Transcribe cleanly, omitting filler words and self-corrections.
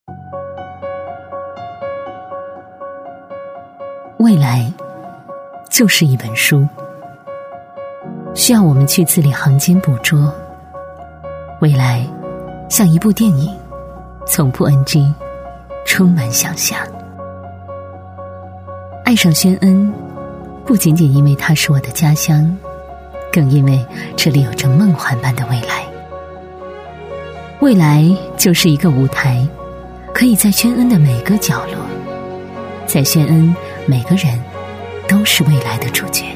未来就是一本书，需要我们去字里行间捕捉。未来像一部电影，从不 NG， 充满想象。爱上宣恩，不仅仅因为它是我的家乡，更因为这里有着梦幻般的未来。未来就是一个舞台，可以在宣恩的每个角落，在宣恩每个人都是未来的主角。